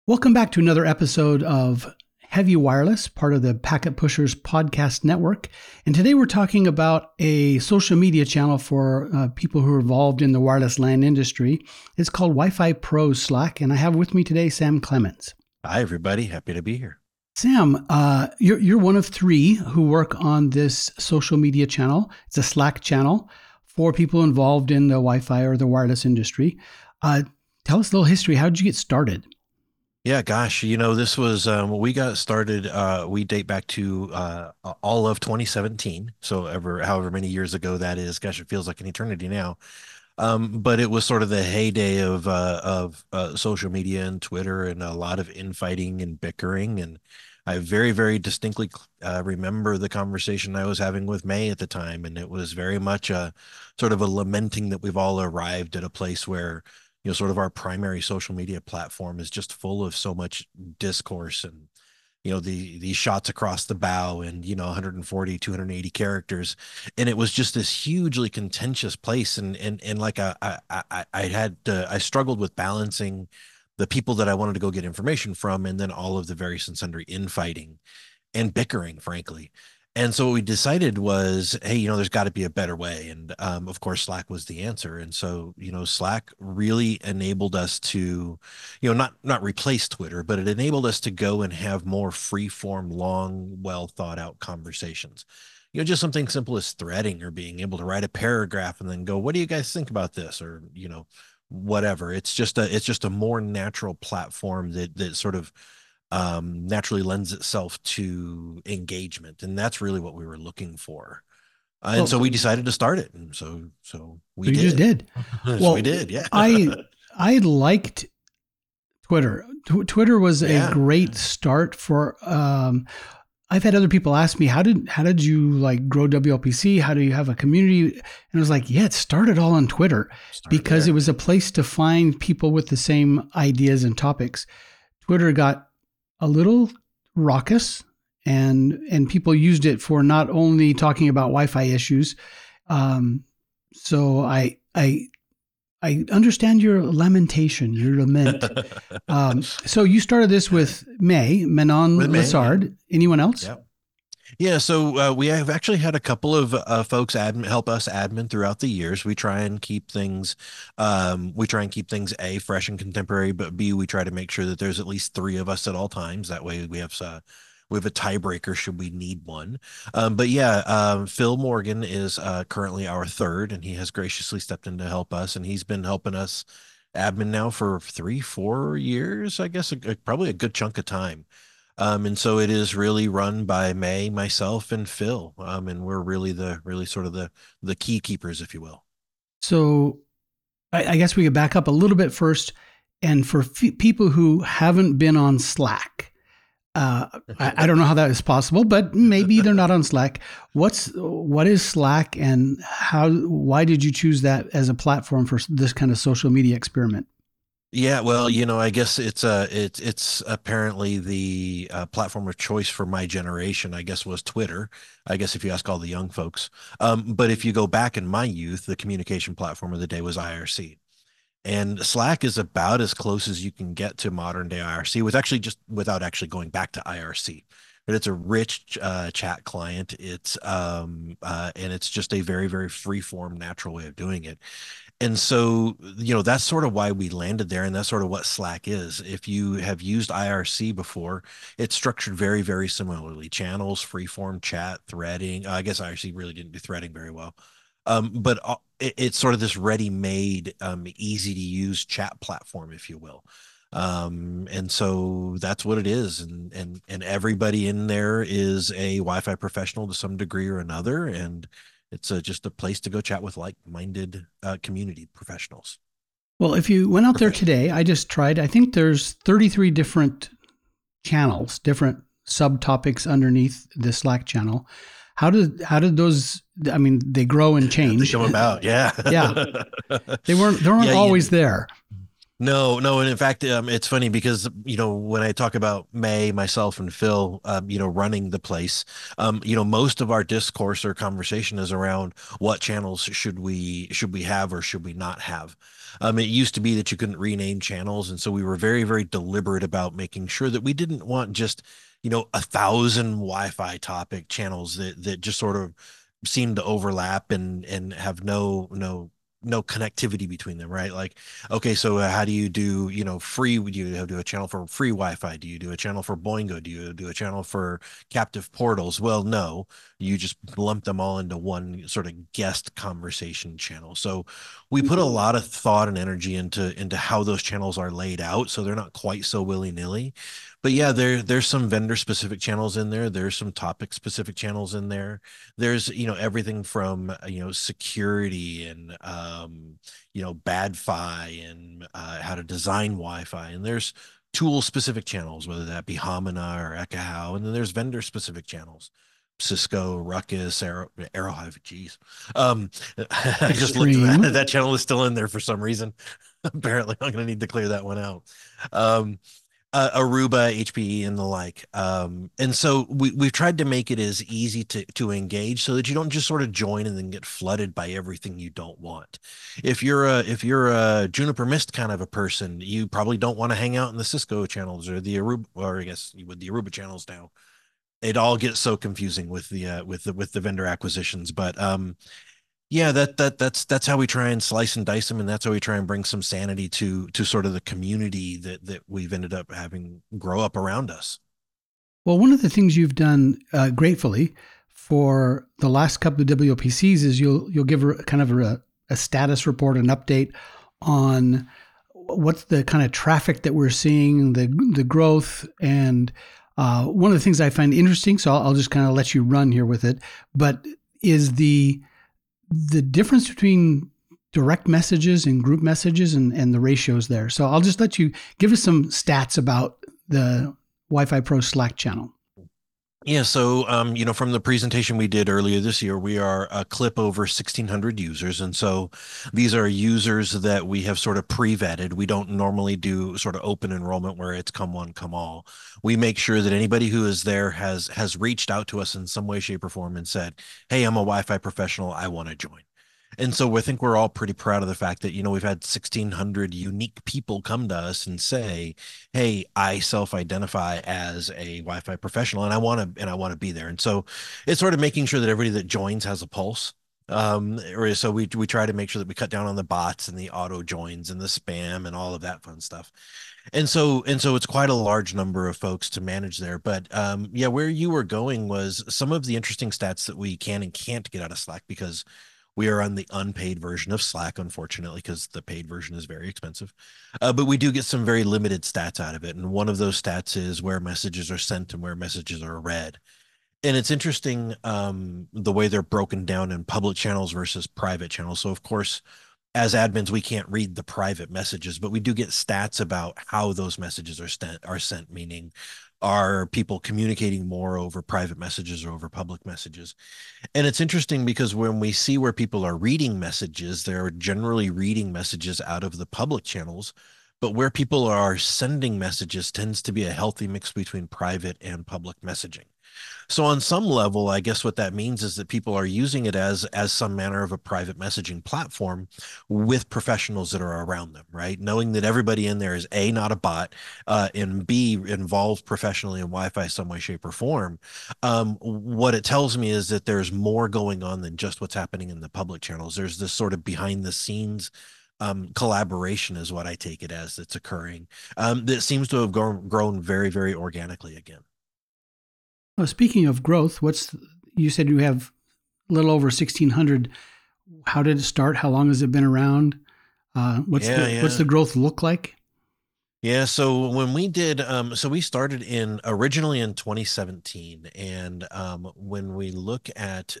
Welcome back to another episode of Heavy Wireless, part of the Packet Pushers podcast network. And today we're talking about a social media channel for people who are involved in the wireless LAN industry. It's called Wi-Fi Pros Slack, and I have with me today Sam Clemens. Hi, everybody. Happy to be here. Sam, you're one of three who work on this social media channel. It's a Slack channel for people involved in the Wi-Fi or the wireless industry. Tell us a little history. How did you get started? Yeah, gosh, this was when we got started. We date back to all of 2017. So however many years ago that is. Gosh, it feels like an eternity now. But it was sort of the heyday of social media and Twitter and a lot of infighting and bickering. And I very, very distinctly remember the conversation I was having with May at the time. And it was very much a sort of a lamenting that we've all arrived at a place where sort of our primary social media platform is just full of so much discourse and, these shots across the bow and, 140, 280 characters. And it was just this hugely contentious place. And like I struggled with balancing the people that I wanted to go get information from, and then all of the various and sundry infighting and bickering, frankly. And so what we decided was, hey, there's got to be a better way. And of course, Slack was the answer. And so, Slack really enabled us to, not replace Twitter, but it enabled us to go and have more free form, long, well thought out conversations. Just something simple as threading or being able to write a paragraph and then go, what do you guys think about this? Or, whatever. It's just a more natural platform that sort of naturally lends itself to engagement, and that's really what we were looking for. And so we decided to start it, and so we did. You just did. Well, we did, yeah. I liked Twitter. Twitter was a great start for. I've had other people ask me, how did you like grow WLPC? How do you have a community? And I was like, yeah, it started all on Twitter because it was a place to find people with the same ideas and topics. Twitter got a little raucous, and people used it for not only talking about Wi-Fi issues. So I understand your lamentation, your lament. So you started this with Manon Lessard. Anyone else? Yep. Yeah, so we have actually had a couple of folks help us admin throughout the years. We try and keep things, A, fresh and contemporary, but B, we try to make sure that there's at least three of us at all times. That way we have a tiebreaker should we need one. But yeah, Phil Morgan is currently our third, and he has graciously stepped in to help us, and he's been helping us admin now for 3-4 years, I guess, probably a good chunk of time. And so it is really run by May, myself, and Phil. And we're really sort of the key keepers, if you will. So I guess we could back up a little bit first. And for people who haven't been on Slack, I don't know how that is possible, but maybe they're not on Slack. What is Slack, and why did you choose that as a platform for this kind of social media experiment? Yeah, well, I guess it's apparently the platform of choice for my generation, I guess, was Twitter. I guess if you ask all the young folks. But if you go back in my youth, the communication platform of the day was IRC. And Slack is about as close as you can get to modern day IRC without actually going back to IRC. But it's a rich chat client. It's and it's just a very, very free form, natural way of doing it. And so, that's sort of why we landed there. And that's sort of what Slack is. If you have used IRC before, it's structured very, very similarly. Channels, freeform chat, threading. I guess IRC really didn't do threading very well. But it's sort of this ready-made, easy to use chat platform, if you will. And so that's what it is. And everybody in there is a Wi-Fi professional to some degree or another. And it's just a place to go chat with like-minded community professionals. Well, if you went out there today, I just tried. I think there's 33 different channels, different subtopics underneath the Slack channel. How did those? I mean, they grow and change. They come about, yeah. Yeah, they weren't always there. No, no, and in fact, it's funny because when I talk about May, myself, and Phil, running the place, most of our discourse or conversation is around what channels should we have or should we not have. It used to be that you couldn't rename channels, and so we were very, very deliberate about making sure that we didn't want just 1,000 Wi-Fi topic channels that just sort of seem to overlap and have no connectivity between them, right? Like, okay, so how do you do, free? Do you do a channel for free Wi-Fi? Do you do a channel for Boingo? Do you do a channel for captive portals? Well, no, you just lump them all into one sort of guest conversation channel. So we put a lot of thought and energy into how those channels are laid out, so they're not quite so willy-nilly. But yeah, there's some vendor specific channels in there. There's some topic specific channels in there. There's everything from security and bad fi and how to design Wi-Fi, and there's tool specific channels, whether that be Hamana or Ekahau, and then there's vendor specific channels. Cisco, Ruckus, Arrowhive, geez. I just looked at that. Extreme. That channel is still in there for some reason. Apparently, I'm going to need to clear that one out. Um, Aruba, HPE, and the like. And so we've tried to make it as easy to engage so that you don't just sort of join and then get flooded by everything you don't want. If you're a Juniper Mist kind of a person, you probably don't want to hang out in the Cisco channels or the Aruba, or I guess with the Aruba channels now. It all gets so confusing with the vendor acquisitions, but yeah, that's how we try and slice and dice them, and that's how we try and bring some sanity to sort of the community that we've ended up having grow up around us. Well, one of the things you've done gratefully for the last couple of WLPCs is you'll give kind of a status report, an update on what's the kind of traffic that we're seeing, the growth, and one of the things I find interesting. So I'll just kind of let you run here with it, but is the difference between direct messages and group messages and the ratios there. So I'll just let you give us some stats about the Wi-Fi Pro Slack channel. Yeah, so from the presentation we did earlier this year, we are a clip over 1,600 users, and so these are users that we have sort of pre-vetted. We don't normally do sort of open enrollment where it's come one, come all. We make sure that anybody who is there has reached out to us in some way, shape, or form and said, "Hey, I'm a Wi-Fi professional. I want to join." And so I think we're all pretty proud of the fact that, we've had 1,600 unique people come to us and say, "Hey, I self-identify as a Wi-Fi professional and I want to be there." And so it's sort of making sure that everybody that joins has a pulse. Or so we try to make sure that we cut down on the bots and the auto joins and the spam and all of that fun stuff. And so it's quite a large number of folks to manage there. But yeah, where you were going was some of the interesting stats that we can and can't get out of Slack because we are on the unpaid version of Slack, unfortunately, because the paid version is very expensive. But we do get some very limited stats out of it. And one of those stats is where messages are sent and where messages are read. And it's interesting the way they're broken down in public channels versus private channels. So, of course, as admins, we can't read the private messages, but we do get stats about how those messages are sent, meaning are people communicating more over private messages or over public messages? And it's interesting because when we see where people are reading messages, they're generally reading messages out of the public channels. But where people are sending messages tends to be a healthy mix between private and public messaging. So on some level, I guess what that means is that people are using it as some manner of a private messaging platform with professionals that are around them, right? Knowing that everybody in there is A, not a bot, and B, involved professionally in Wi-Fi some way, shape, or form. What it tells me is that there's more going on than just what's happening in the public channels. There's this sort of behind the scenes collaboration is what I take it as that's occurring that seems to have grown very, very organically again. Well, speaking of growth, you said you have a little over 1,600. How did it start? How long has it been around? What's the growth look like? Yeah, so when we did, so we started in originally in 2017, and when we look at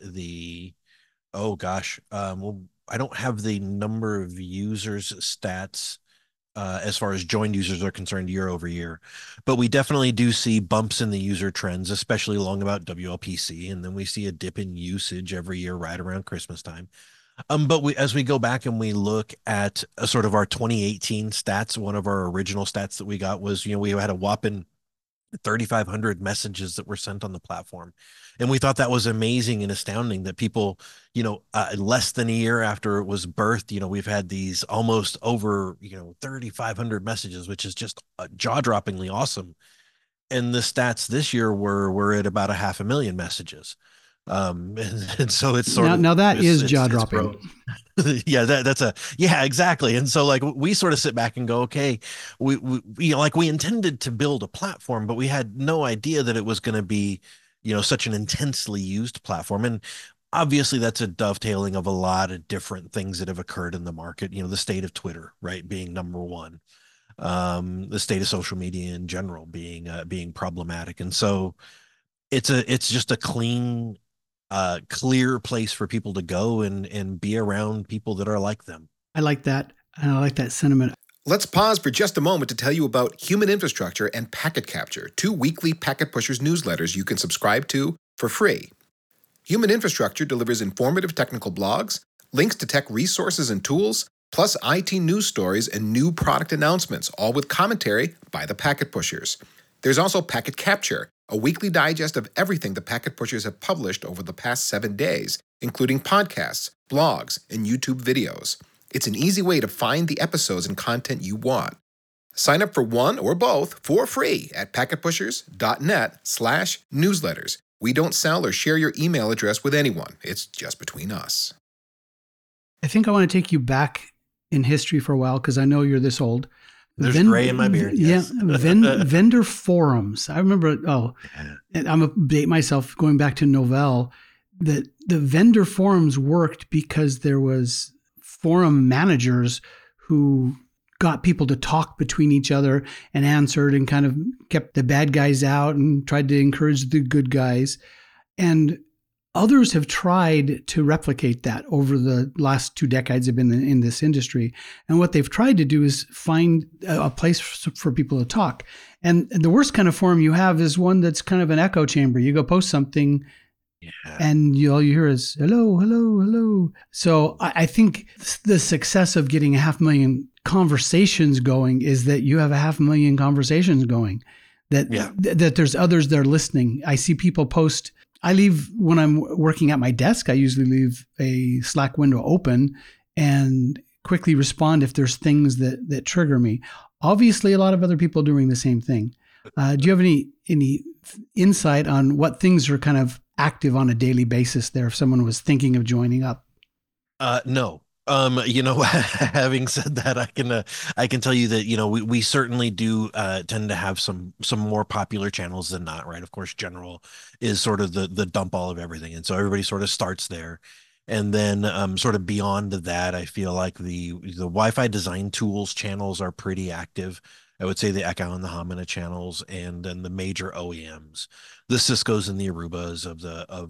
oh gosh, well, I don't have the number of users stats as far as joined users are concerned year over year, but we definitely do see bumps in the user trends, especially along about WLPC, and then we see a dip in usage every year right around Christmas time. But as we go back and we look at sort of our 2018 stats, one of our original stats that we got was, we had a whopping 3,500 messages that were sent on the platform. And we thought that was amazing and astounding that people, less than a year after it was birthed, we've had these almost over, 3,500 messages, which is just jaw-droppingly awesome. And the stats this year we're at about a 500,000 messages. And so it's sort Now, of, now that is jaw it's dropping. grown. Yeah, yeah, exactly. And so like we sort of sit back and go, okay, we intended to build a platform, but we had no idea that it was going to be, such an intensely used platform. And obviously that's a dovetailing of a lot of different things that have occurred in the market, the state of Twitter, right, being number one, the state of social media in general being problematic. And so it's just a clean, clear place for people to go and be around people that are like them. I like that. And I like that sentiment. Let's pause for just a moment to tell you about Human Infrastructure and Packet Capture, 2 weekly Packet Pushers newsletters you can subscribe to for free. Human Infrastructure delivers informative technical blogs, links to tech resources and tools, plus IT news stories and new product announcements, all with commentary by the Packet Pushers. There's also Packet Capture, a weekly digest of everything the Packet Pushers have published over the past 7 days, including podcasts, blogs, and YouTube videos. It's an easy way to find the episodes and content you want. Sign up for one or both for free at packetpushers.net/newsletters. We don't sell or share your email address with anyone. It's just between us. I think I want to take you back in history for a while because I know you're this old. There's gray in my beard. Yes. Yeah, vendor forums. I remember. And I'm a date myself going back to Novell. That the vendor forums worked because there was forum managers who got people to talk between each other and answered and kind of kept the bad guys out and tried to encourage the good guys. And others have tried to replicate that over the last 2 decades I've been in this industry. And what they've tried to do is find a place for people to talk. And the worst kind of forum you have is one that's kind of an echo chamber. You go post something, and all you hear is hello, hello, hello. So I think the success of getting 500,000 conversations going is that you have 500,000 conversations going, that there's others that are listening. I see people post. I leave when I'm working at my desk. I usually leave a Slack window open and quickly respond if there's things that trigger me. Obviously, a lot of other people are doing the same thing. Do you have any insight on what things are kind of active on a daily basis there if someone was thinking of joining up? No. Having said that, I can tell you that, we certainly do tend to have some more popular channels than not, right? Of course, general is sort of the dump all of everything. And so everybody sort of starts there. And then sort of beyond that, I feel like the Wi-Fi design tools channels are pretty active. I would say the Echo and the Hamina channels, and then the major OEMs, the Ciscos and the Arubas of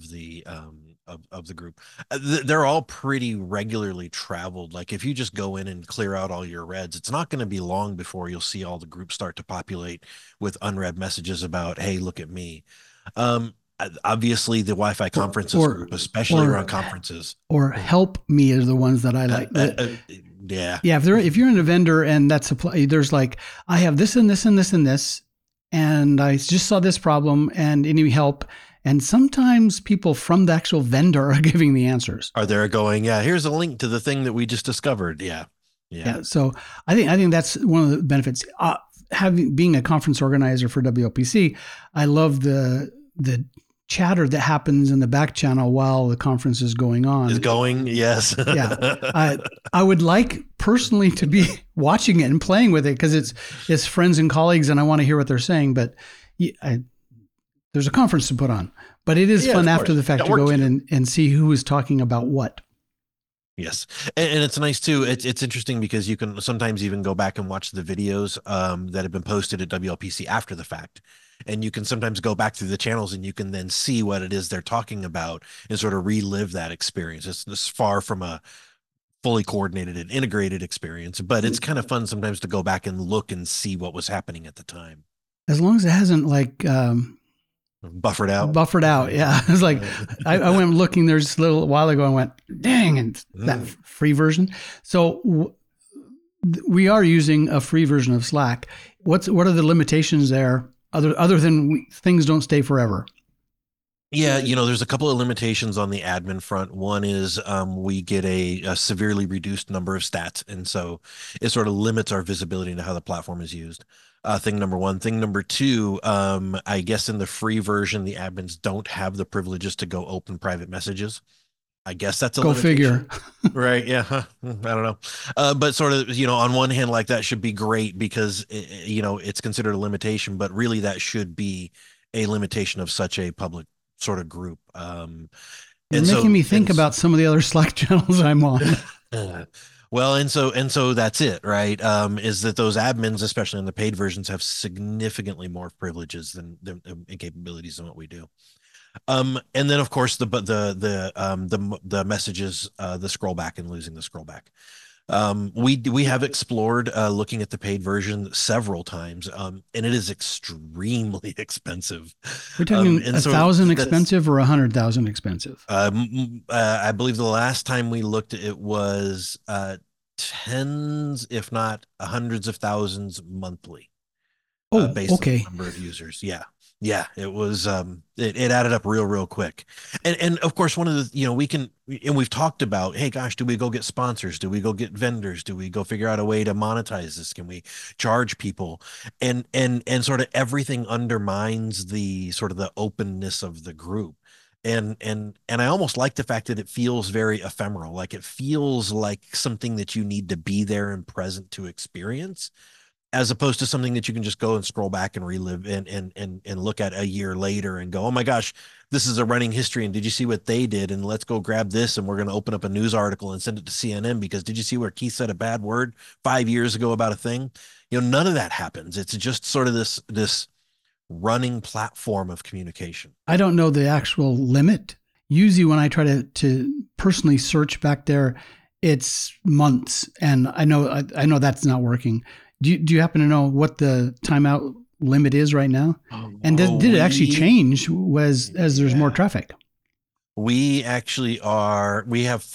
the group. They're all pretty regularly traveled. Like if you just go in and clear out all your reds, it's not going to be long before you'll see all the groups start to populate with unread messages about, hey, look at me. Obviously the Wi-Fi conferences group, especially around conferences, or help me are the ones that I like. Yeah. If you're in a vendor and that's there's like, I have this and this and this and this, and I just saw this problem and any help. And sometimes people from the actual vendor are giving the answers. Are there going, yeah, here's a link to the thing that we just discovered. Yeah. So I think that's one of the benefits. Being a conference organizer for WLPC, I love the chatter that happens in the back channel while the conference is going on. Yes. Yeah. I would like personally to be watching it and playing with it because it's friends and colleagues and I want to hear what they're saying. But there's a conference to put on. But it is fun after the fact to go in and see who is talking about what. Yes. And it's nice too. It's interesting because you can sometimes even go back and watch the videos that have been posted at WLPC after the fact. And you can sometimes go back through the channels and you can then see what it is they're talking about and sort of relive that experience. It's far from a fully coordinated and integrated experience, but it's kind of fun sometimes to go back and look and see what was happening at the time. As long as it hasn't like Buffered out. Buffered out. Yeah. It was like, I went looking there just a little while ago and went, dang, and that free version. So we are using a free version of Slack. What are the limitations there other than things don't stay forever? Yeah, there's a couple of limitations on the admin front. One is we get a severely reduced number of stats, and so it sort of limits our visibility into how the platform is used. Thing number one. Thing number two, I guess in the free version, the admins don't have the privileges to go open private messages. I guess that's a go limitation. Figure. Right. Yeah. I don't know. But sort of, on one hand, like that should be great because, it's considered a limitation, but really that should be a limitation of such a public sort of group. You're making me think about some of the other Slack channels I'm on. Well, and so that's it, right? Is that those admins, especially in the paid versions, have significantly more privileges than and capabilities than what we do. And then of course the messages, the scroll back and losing the scroll back. We have explored looking at the paid version several times, and it is extremely expensive. We're talking 1,000 expensive or 100,000 expensive. I believe the last time we looked, it was tens, if not hundreds of thousands monthly. Based on the number of users. Yeah, it was, it added up real quick. And of course, one of the, we've talked about, hey, gosh, do we go get sponsors? Do we go get vendors? Do we go figure out a way to monetize this? Can we charge people? And sort of everything undermines the sort of the openness of the group. And I almost like the fact that it feels very ephemeral. Like it feels like something that you need to be there and present to experience, as opposed to something that you can just go and scroll back and relive and look at a year later and go, oh my gosh, this is a running history. And did you see what they did? And let's go grab this. And we're going to open up a news article and send it to CNN because did you see where Keith said a bad word 5 years ago about a thing? None of that happens. It's just sort of this running platform of communication. I don't know the actual limit. Usually when I try to personally search back there, it's months. And I know that's not working. Do you happen to know what the timeout limit is right now? And did it actually change as there's more traffic? We actually we have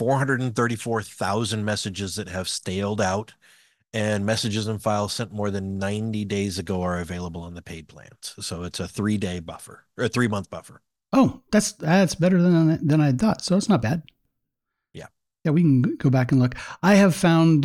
434,000 messages that have staled out, and messages and files sent more than 90 days ago are available on the paid plans. So it's a 3-day buffer or a 3-month buffer. Oh, that's better than I thought. So it's not bad. Yeah, we can go back and look. I have found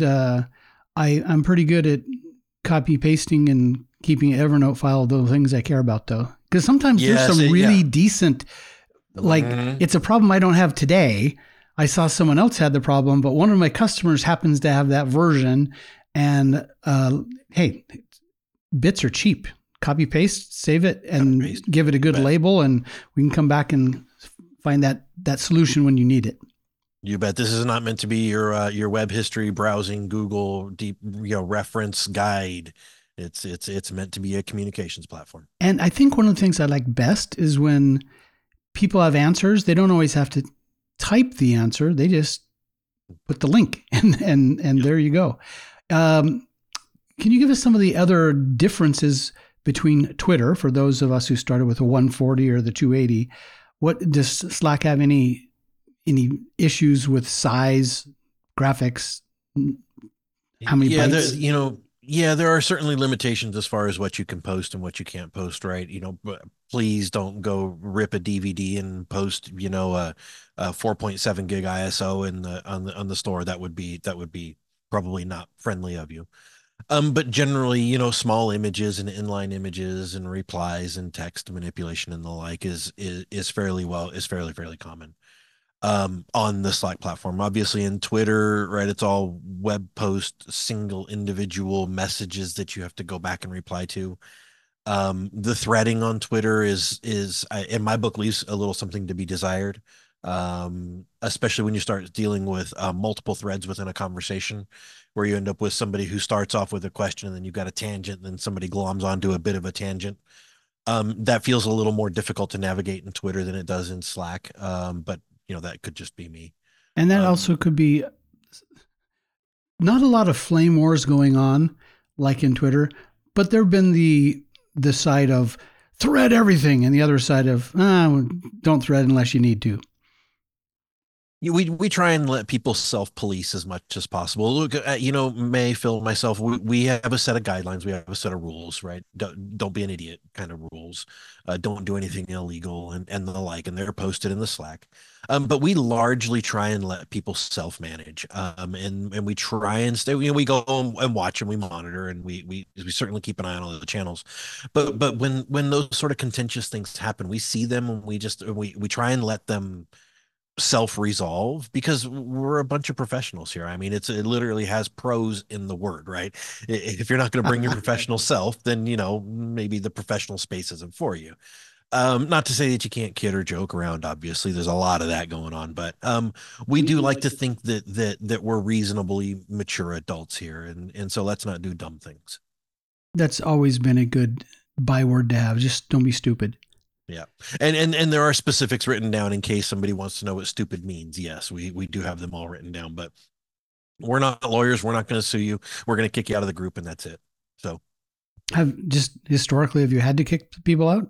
I'm pretty good at copy pasting and keeping an Evernote file of the things I care about, though, because sometimes there's some really decent, like it's a problem I don't have today. I saw someone else had the problem, but one of my customers happens to have that version. And hey, bits are cheap. Copy paste, save it, and give it a good label, and we can come back and find that solution when you need it. You bet. This is not meant to be your web history browsing Google deep reference guide. It's meant to be a communications platform. And I think one of the things I like best is when people have answers. They don't always have to type the answer. They just put the link, and there you go. Can you give us some of the other differences between Twitter for those of us who started with a 140 or the 280? What does Slack have any issues with size, graphics? How many bytes? There are certainly limitations as far as what you can post and what you can't post, right? Please don't go rip a DVD and post, a 4.7 gig ISO on the store. That would be probably not friendly of you. But generally, small images and inline images and replies and text manipulation and the like is fairly common. On the Slack platform. Obviously in Twitter, right, it's all web post, single individual messages that you have to go back and reply to. The threading on Twitter is in my book leaves a little something to be desired, especially when you start dealing with multiple threads within a conversation, where you end up with somebody who starts off with a question and then you've got a tangent and then somebody gloms onto a bit of a tangent. That feels a little more difficult to navigate in Twitter than it does in Slack. But that could just be me. And that also could be not a lot of flame wars going on like in Twitter, but there've been the side of thread everything, and the other side of don't thread unless you need to. We try and let people self-police as much as possible. Look, May, Phil, myself, we have a set of guidelines. We have a set of rules, right? Don't be an idiot kind of rules. Don't do anything illegal and the like. And they're posted in the Slack. But we largely try and let people self-manage. And we try and stay, we go and watch and we monitor and we certainly keep an eye on all the channels. But when those sort of contentious things happen, we see them and we try and let them self-resolve because we're a bunch of professionals here. I mean, it literally has pros in the word, right? If you're not going to bring your professional self, then, maybe the professional space isn't for you. Not to say that you can't kid or joke around. Obviously, there's a lot of that going on, but we do like to think that we're reasonably mature adults here, and so let's not do dumb things. That's always been a good byword to have. Just don't be stupid. Yeah. And there are specifics written down in case somebody wants to know what stupid means. Yes, we do have them all written down, but we're not lawyers. We're not going to sue you. We're going to kick you out of the group and that's it. So have you had to kick people out?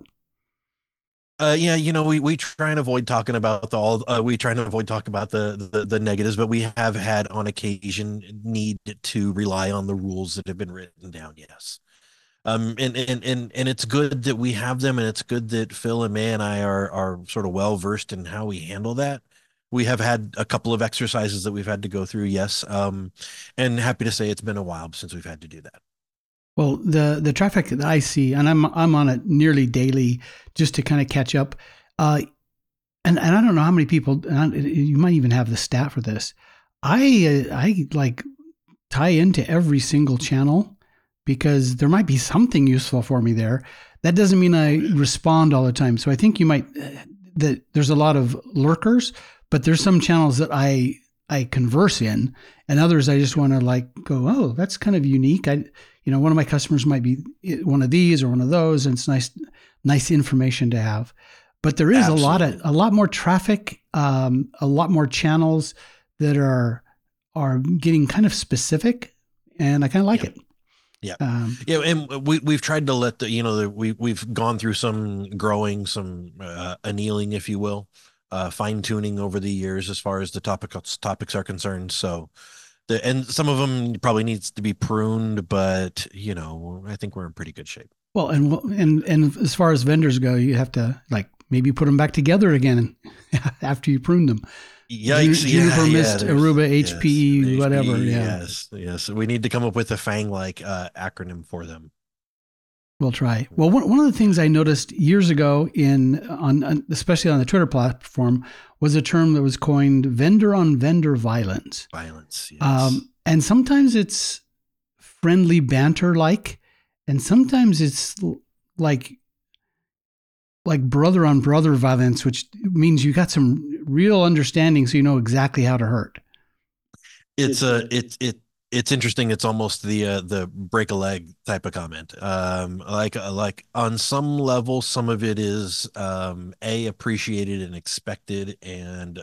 We try and avoid talking about we try and avoid talking about the negatives, but we have had on occasion need to rely on the rules that have been written down. Yes. And it's good that we have them, and it's good that Phil and May and I are sort of well versed in how we handle that. We have had a couple of exercises that we've had to go through, yes. And happy to say it's been a while since we've had to do that. Well, the traffic that I see, and I'm on it nearly daily just to kind of catch up. And I don't know how many people, you might even have the stat for this. I like tie into every single channel, because there might be something useful for me there. That doesn't mean I respond all the time. So I think that there's a lot of lurkers, but there's some channels that I converse in, and others I just want to go, oh, that's kind of unique. One of my customers might be one of these or one of those, and it's nice information to have. But there is Absolutely. a lot more traffic, a lot more channels that are getting kind of specific, and I kind of like it. Yeah. And we've tried to let we've gone through some growing, some annealing, if you will, fine tuning over the years as far as the topics are concerned. So and some of them probably needs to be pruned, but I think we're in pretty good shape. Well, and as far as vendors go, you have to maybe put them back together again after you prune them. Yikes! Juniper Mist, Aruba, HPE, whatever. Yes. We need to come up with a FANG-like acronym for them. We'll try. Well, one of the things I noticed years ago especially on the Twitter platform, was a term that was coined vendor-on-vendor violence. Violence. Yes. And sometimes it's friendly banter-like, and sometimes it's like brother on brother violence, which means you got some real understanding, so you know exactly how to hurt. It's interesting. It's almost the break a leg type of comment. Like on some level, some of it is appreciated and expected, and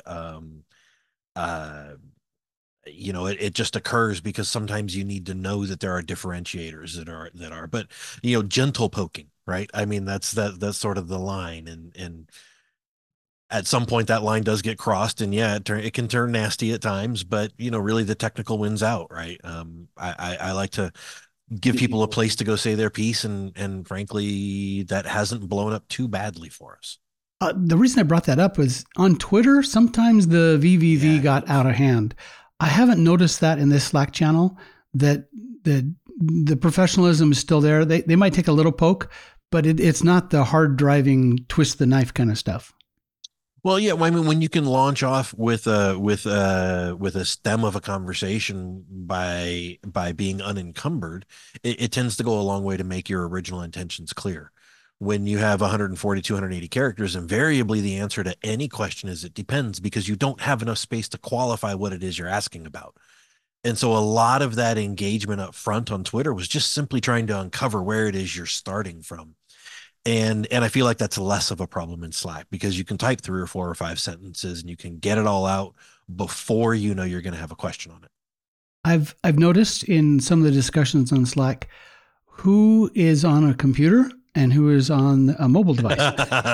it just occurs because sometimes you need to know that there are differentiators that are, but gentle poking. Right. I mean, that's sort of the line. And at some point that line does get crossed, and it can turn nasty at times, but really the technical wins out. Right. I like to give people a place to go say their piece. And frankly, that hasn't blown up too badly for us. The reason I brought that up was on Twitter. Sometimes the VVV got out of hand. I haven't noticed that in this Slack channel, that the professionalism is still there. They might take a little poke, but it's not the hard driving, twist the knife kind of stuff. Well, yeah. I mean, when you can launch off with a stem of a conversation by being unencumbered, it tends to go a long way to make your original intentions clear. When you have 140, 280 characters, invariably the answer to any question is it depends, because you don't have enough space to qualify what it is you're asking about. And so a lot of that engagement up front on Twitter was just simply trying to uncover where it is you're starting from. And I feel like that's less of a problem in Slack, because you can type 3 or 4 or 5 sentences and you can get it all out before you're going to have a question on it. I've noticed in some of the discussions on Slack, who is on a computer and who is on a mobile device.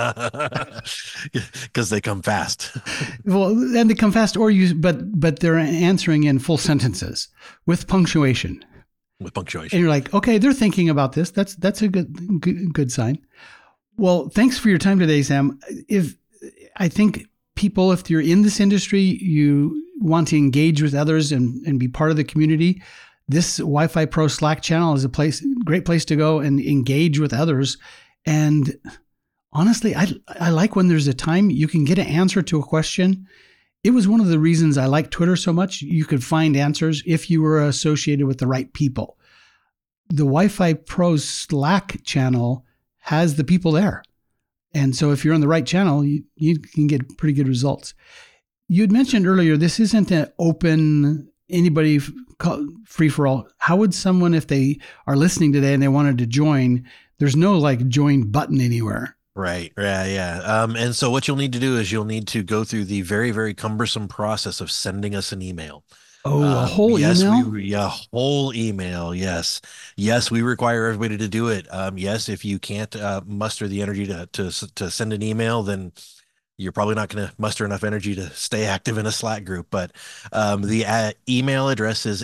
Because they come fast. Well, and they come fast, but they're answering in full sentences with punctuation. And you're like, okay, they're thinking about this. That's a good sign. Well, thanks for your time today, Sam. I think people, if you're in this industry, you want to engage with others and be part of the community, this Wi-Fi Pro Slack channel is a great place to go and engage with others. And honestly, I like when there's a time you can get an answer to a question. It was one of the reasons I like Twitter so much. You could find answers if you were associated with the right people. The Wi-Fi Pro Slack channel has the people there. And so if you're on the right channel, you can get pretty good results. You had mentioned earlier, this isn't an open, anybody free-for-all. How would someone, if they are listening today and they wanted to join, there's no like join button anywhere. Right. Yeah. And so what you'll need to do is you'll need to go through the very, very cumbersome process of sending us an email. Oh, a whole email? Whole email. Yes. Yes. We require everybody to do it. Yes. If you can't muster the energy to send an email, then you're probably not going to muster enough energy to stay active in a Slack group. But the email address is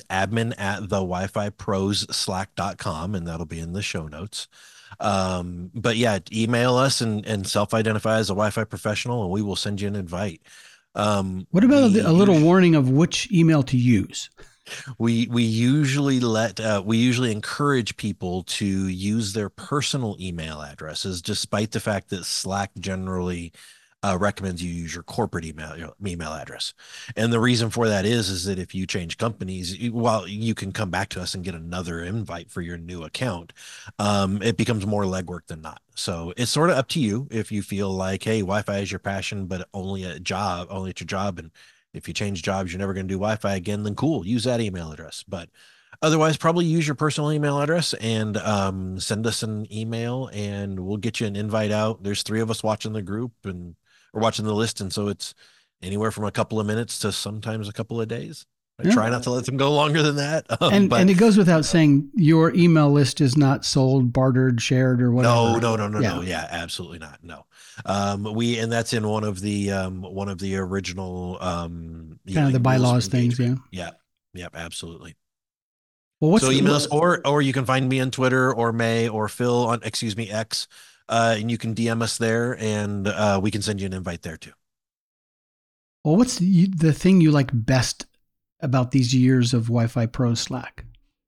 admin@thewifiproslack.com, and that'll be in the show notes. But yeah, email us and self-identify as a Wi-Fi professional, and we will send you an invite. What about a little warning of which email to use? We usually encourage people to use their personal email addresses, despite the fact that Slack generally recommends you use your corporate email address. And the reason for that is that if you change companies, while you can come back to us and get another invite for your new account, it becomes more legwork than not. So it's sort of up to you if you feel like, hey, Wi-Fi is your passion, but only at your job. And if you change jobs, you're never going to do Wi-Fi again, then cool, use that email address. But otherwise, probably use your personal email address and send us an email, and we'll get you an invite out. There's 3 of us watching the group, and we're watching the list, and so it's anywhere from a couple of minutes to sometimes a couple of days. I try not to let them go longer than that. And it goes without saying, your email list is not sold, bartered, shared, or whatever. No. Yeah, absolutely not. No. And that's in one of the original kind of the bylaws things. Yeah. Yep. Absolutely. Well, email us, or you can find me on Twitter, or May, or Phil on X. And you can DM us there, and we can send you an invite there too. Well, what's the thing you like best about these years of Wi-Fi Pro Slack?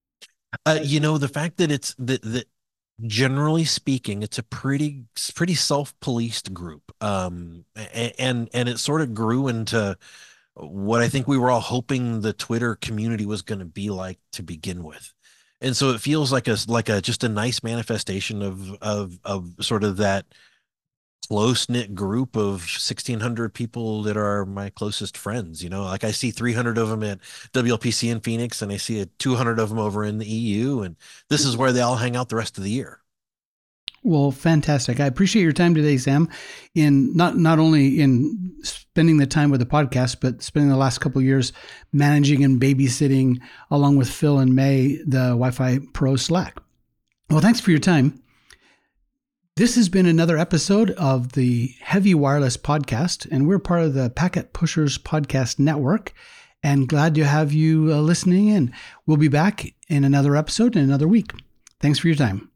The fact that it's that generally speaking, it's a pretty self-policed group. And it sort of grew into what I think we were all hoping the Twitter community was going to be like to begin with. And so it feels like just a nice manifestation of sort of that close-knit group of 1,600 people that are my closest friends. Like I see 300 of them at WLPC in Phoenix, and I see 200 of them over in the EU, and this is where they all hang out the rest of the year. Well, fantastic. I appreciate your time today, Sam, in not only in spending the time with the podcast, but spending the last couple of years managing and babysitting, along with Phil and May, the Wi-Fi Pro Slack. Well, thanks for your time. This has been another episode of the Heavy Wireless Podcast, and we're part of the Packet Pushers Podcast Network, and glad to have you listening in. We'll be back in another episode in another week. Thanks for your time.